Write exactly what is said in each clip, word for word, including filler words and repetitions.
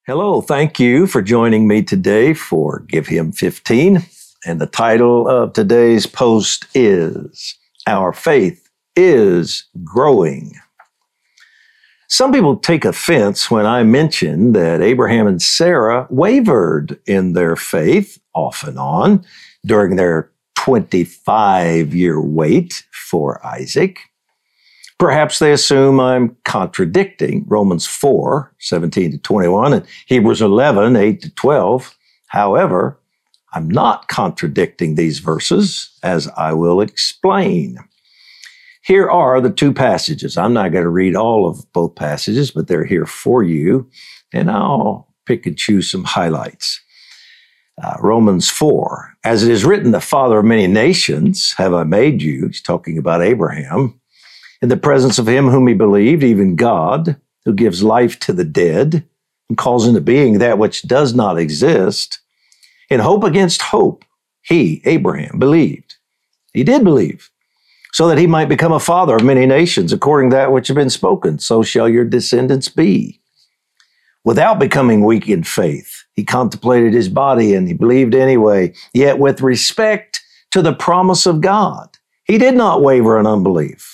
Hello, thank you for joining me today for Give Him fifteen. And the title of today's post is Our Faith is Growing. Some people take offense when I mention that Abraham and Sarah wavered in their faith off and on during their twenty-five-year wait for Isaac. Perhaps they assume I'm contradicting Romans four, seventeen to twenty-one, and Hebrews eleven, eight to twelve. However, I'm not contradicting these verses, as I will explain. Here are the two passages. I'm not going to read all of both passages, but they're here for you, and I'll pick and choose some highlights. Uh, Romans four, as it is written, the father of many nations have I made you. He's talking about Abraham. In the presence of him whom he believed, even God, who gives life to the dead and calls into being that which does not exist. In hope against hope, he, Abraham, believed. He did believe, so that he might become a father of many nations, according to that which had been spoken, so shall your descendants be. Without becoming weak in faith, he contemplated his body and he believed anyway, yet with respect to the promise of God, he did not waver in unbelief.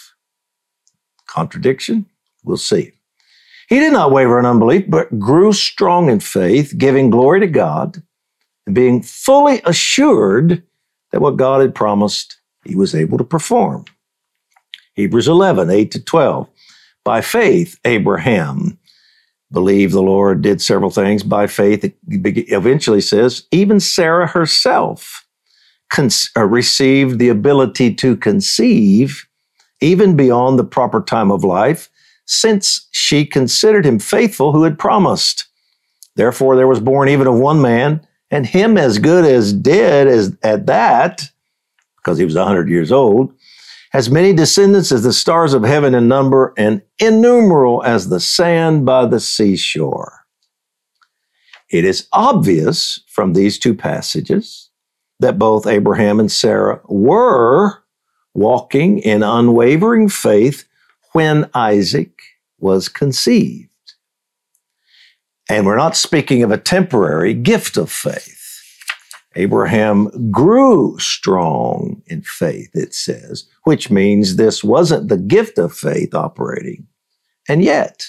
Contradiction? We'll see. He did not waver in unbelief, but grew strong in faith, giving glory to God, and being fully assured that what God had promised, he was able to perform. Hebrews eleven, eight to twelve. By faith, Abraham believed the Lord, did several things. By faith, it eventually says, even Sarah herself con- received the ability to conceive even beyond the proper time of life, since she considered him faithful who had promised. Therefore, there was born even of one man, and him as good as dead as at that, because he was one hundred years old, as many descendants as the stars of heaven in number, and innumerable as the sand by the seashore. It is obvious from these two passages that both Abraham and Sarah were walking in unwavering faith when Isaac was conceived. And we're not speaking of a temporary gift of faith. Abraham grew strong in faith, it says, which means this wasn't the gift of faith operating. And yet,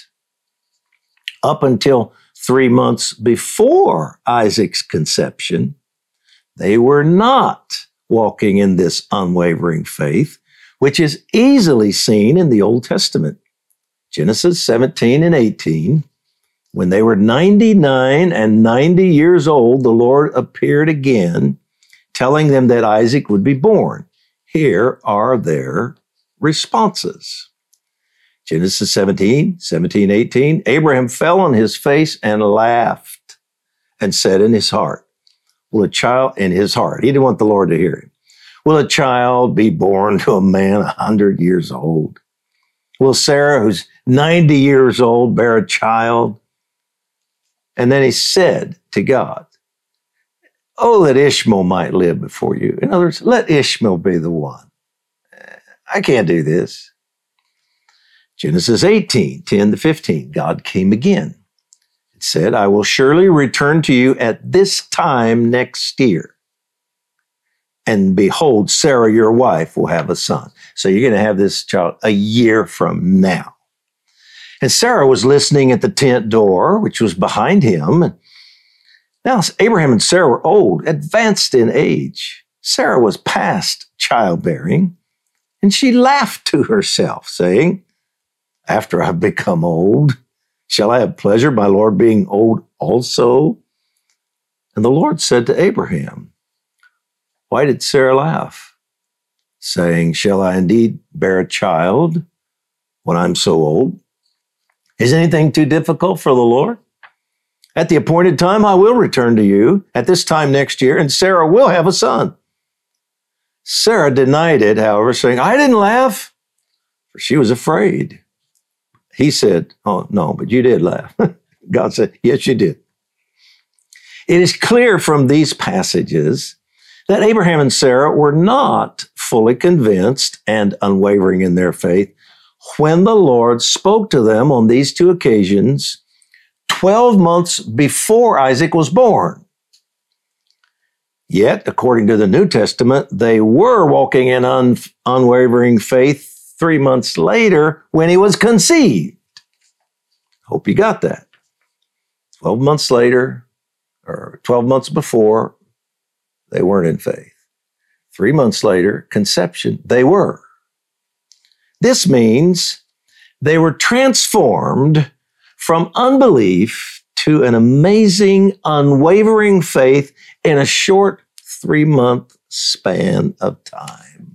up until three months before Isaac's conception, they were not walking in this unwavering faith, which is easily seen in the Old Testament. Genesis seventeen and eighteen, when they were ninety-nine and ninety years old, the Lord appeared again, telling them that Isaac would be born. Here are their responses. Genesis seventeen, seventeen, eighteen, Abraham fell on his face and laughed and said in his heart, Will a child in his heart, he didn't want the Lord to hear him. Will a child be born to a man a hundred years old? Will Sarah, who's ninety years old, bear a child? And then he said to God, Oh, that Ishmael might live before you. In other words, let Ishmael be the one. I can't do this. Genesis eighteen, ten to fifteen, God came again. Said, I will surely return to you at this time next year. And behold, Sarah, your wife, will have a son. So you're going to have this child a year from now. And Sarah was listening at the tent door, which was behind him. Now, Abraham and Sarah were old, advanced in age. Sarah was past childbearing, and she laughed to herself, saying, After I've become old, shall I have pleasure, my Lord, being old also? And the Lord said to Abraham, Why did Sarah laugh? Saying, Shall I indeed bear a child when I'm so old? Is anything too difficult for the Lord? At the appointed time, I will return to you at this time next year, and Sarah will have a son. Sarah denied it, however, saying, I didn't laugh, for she was afraid. He said, oh, no, but you did laugh. God said, yes, you did. It is clear from these passages that Abraham and Sarah were not fully convinced and unwavering in their faith when the Lord spoke to them on these two occasions twelve months before Isaac was born. Yet, according to the New Testament, they were walking in un- unwavering faith three months later when he was conceived. Hope you got that. twelve months later, or twelve months before, they weren't in faith. Three months later, conception, they were. This means they were transformed from unbelief to an amazing, unwavering faith in a short three-month span of time.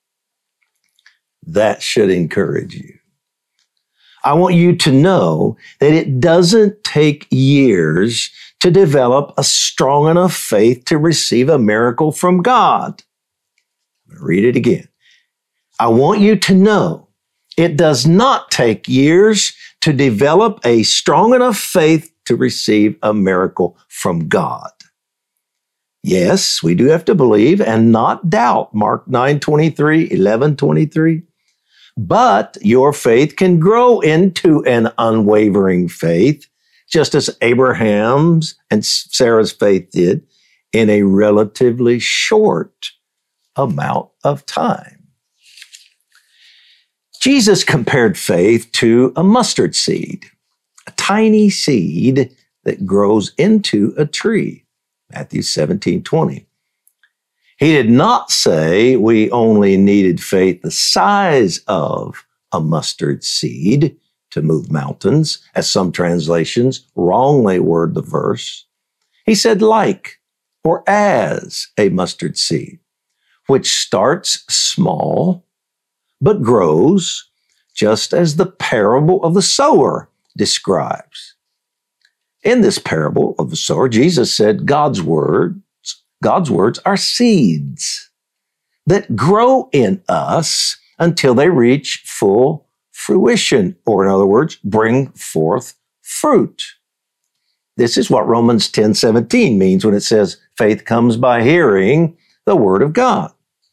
That should encourage you. I want you to know that it doesn't take years to develop a strong enough faith to receive a miracle from God. I'm going to read it again. I want you to know it does not take years to develop a strong enough faith to receive a miracle from God. Yes, we do have to believe and not doubt Mark nine twenty-three, eleven twenty-three. But your faith can grow into an unwavering faith, just as Abraham's and Sarah's faith did, in a relatively short amount of time. Jesus compared faith to a mustard seed, a tiny seed that grows into a tree. Matthew seventeen twenty. He did not say we only needed faith the size of a mustard seed to move mountains, as some translations wrongly word the verse. He said like or as a mustard seed, which starts small but grows, just as the parable of the sower describes. In this parable of the sower, Jesus said God's word God's words are seeds that grow in us until they reach full fruition, or in other words, bring forth fruit. This is what Romans ten seventeen means when it says faith comes by hearing the word of God.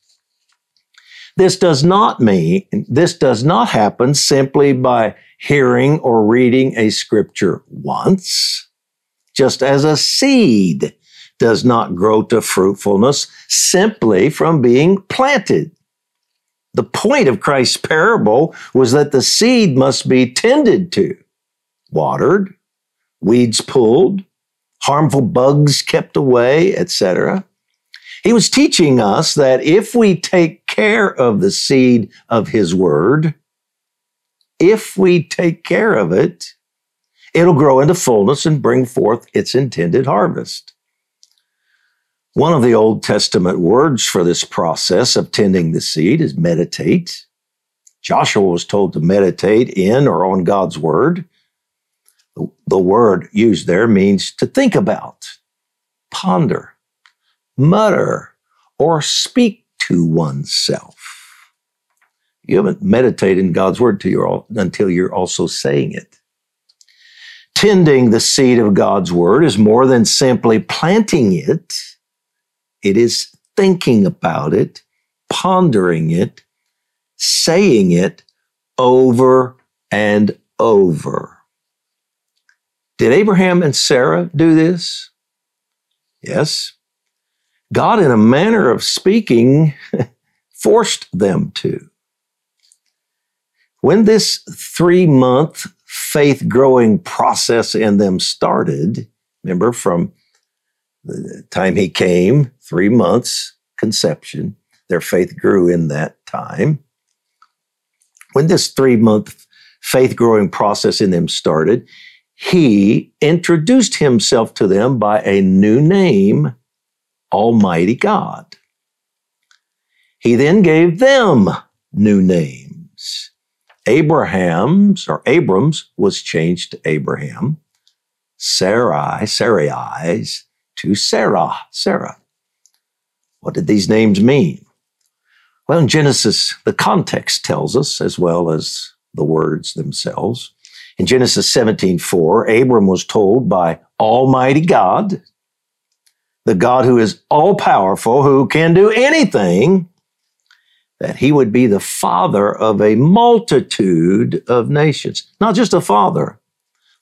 This does not mean, this does not happen simply by hearing or reading a scripture once, just as a seed does not grow to fruitfulness simply from being planted. The point of Christ's parable was that the seed must be tended to, watered, weeds pulled, harmful bugs kept away, et cetera. He was teaching us that if we take care of the seed of His Word, if we take care of it, it'll grow into fullness and bring forth its intended harvest. One of the Old Testament words for this process of tending the seed is meditate. Joshua was told to meditate in or on God's word. The, the word used there means to think about, ponder, mutter, or speak to oneself. You haven't meditated in God's word till you're all, until you're also saying it. Tending the seed of God's word is more than simply planting it. It is thinking about it, pondering it, saying it over and over. Did Abraham and Sarah do this? Yes. God, in a manner of speaking, forced them to. When this three-month faith-growing process in them started, remember from the time he came, three months, conception. Their faith grew in that time. When this three-month faith-growing process in them started, he introduced himself to them by a new name, Almighty God. He then gave them new names. Abraham's, or Abram's, was changed to Abraham. Sarai, Sarai's, to Sarah, Sarah. What did these names mean? Well, in Genesis, the context tells us, as well as the words themselves. In Genesis seventeen four, Abram was told by Almighty God, the God who is all-powerful, who can do anything, that he would be the father of a multitude of nations. Not just a father,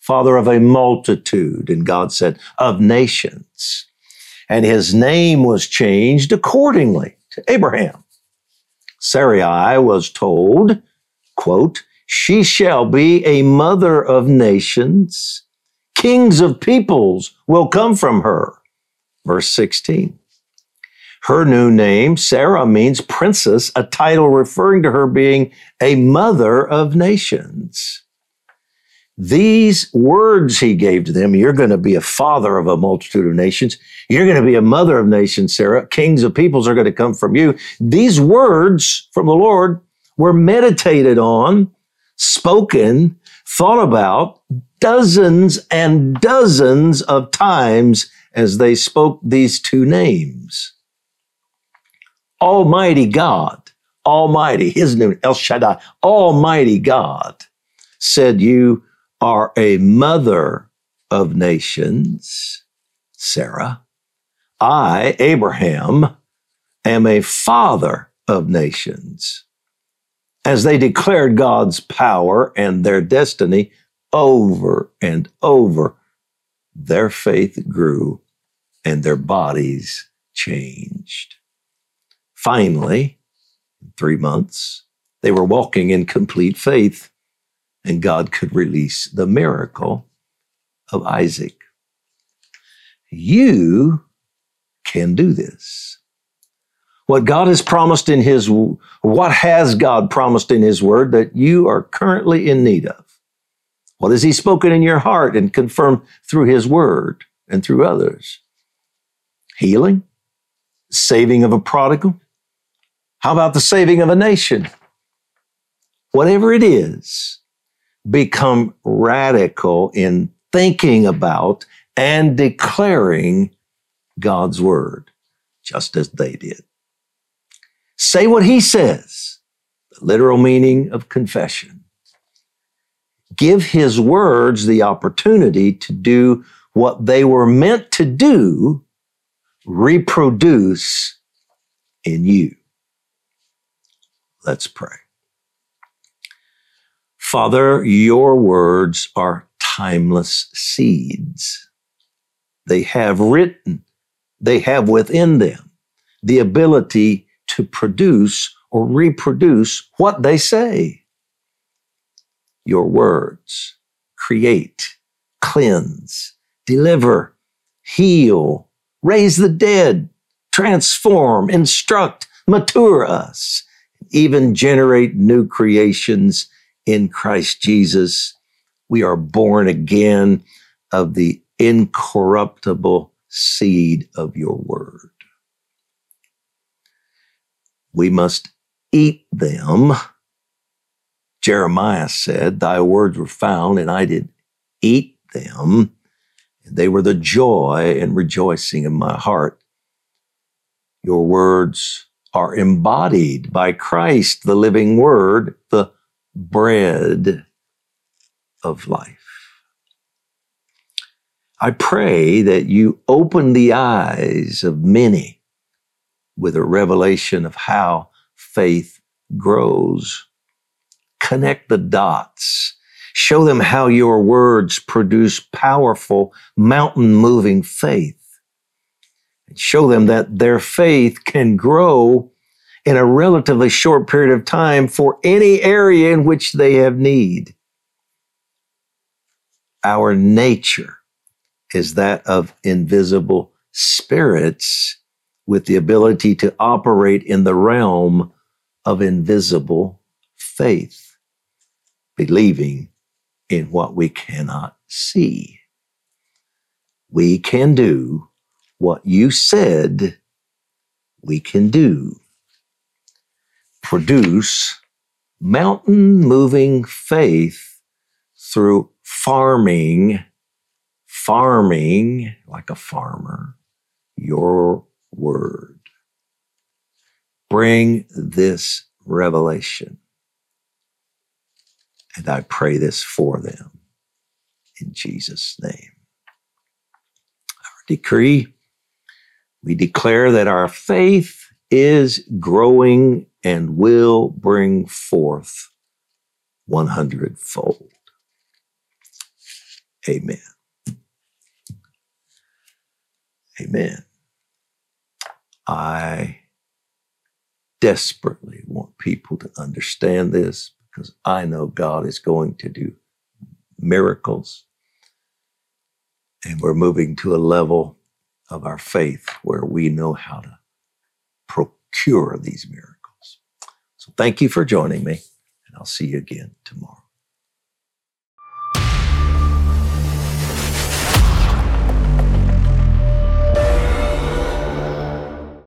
father of a multitude. And God said, of nations. And his name was changed accordingly to Abraham. Sarai was told, quote, she shall be a mother of nations. Kings of peoples will come from her. Verse sixteen. Her new name, Sarah, means princess, a title referring to her being a mother of nations. These words he gave to them, you're going to be a father of a multitude of nations. You're going to be a mother of nations, Sarah. Kings of peoples are going to come from you. These words from the Lord were meditated on, spoken, thought about dozens and dozens of times as they spoke these two names. Almighty God, Almighty, his name, El Shaddai, Almighty God said, you are a mother of nations, Sarah. I, Abraham, am a father of nations. As they declared God's power and their destiny over and over, their faith grew and their bodies changed. Finally, in three months, they were walking in complete faith, and God could release the miracle of Isaac. You can do this. What God has promised in his, what has God promised in his word that you are currently in need of? What has he spoken in your heart and confirmed through his word and through others? Healing? Saving of a prodigal? How about the saving of a nation? Whatever it is, become radical in thinking about and declaring God's word, just as they did. Say what he says, the literal meaning of confession. Give his words the opportunity to do what they were meant to do, reproduce in you. Let's pray. Father, your words are timeless seeds. They have written, they have within them the ability to produce or reproduce what they say. Your words create, cleanse, deliver, heal, raise the dead, transform, instruct, mature us, even generate new creations in Christ Jesus. We are born again of the incorruptible seed of your word. We must eat them. Jeremiah said, thy words were found, and I did eat them. They were the joy and rejoicing in my heart. Your words are embodied by Christ, the living word, the bread of life. I pray that you open the eyes of many with a revelation of how faith grows. Connect the dots. Show them how your words produce powerful, mountain-moving faith. And show them that their faith can grow in a relatively short period of time for any area in which they have need. Our nature is that of invisible spirits with the ability to operate in the realm of invisible faith, believing in what we cannot see. We can do what you said we can do. Produce mountain-moving faith through farming, farming like a farmer, your word. Bring this revelation. And I pray this for them in Jesus' name. Our decree, we declare that our faith is growing and will bring forth one hundred fold. Amen. Amen. I desperately want people to understand this because I know God is going to do miracles. And we're moving to a level of our faith where we know how to procure these miracles. So thank you for joining me, and I'll see you again tomorrow.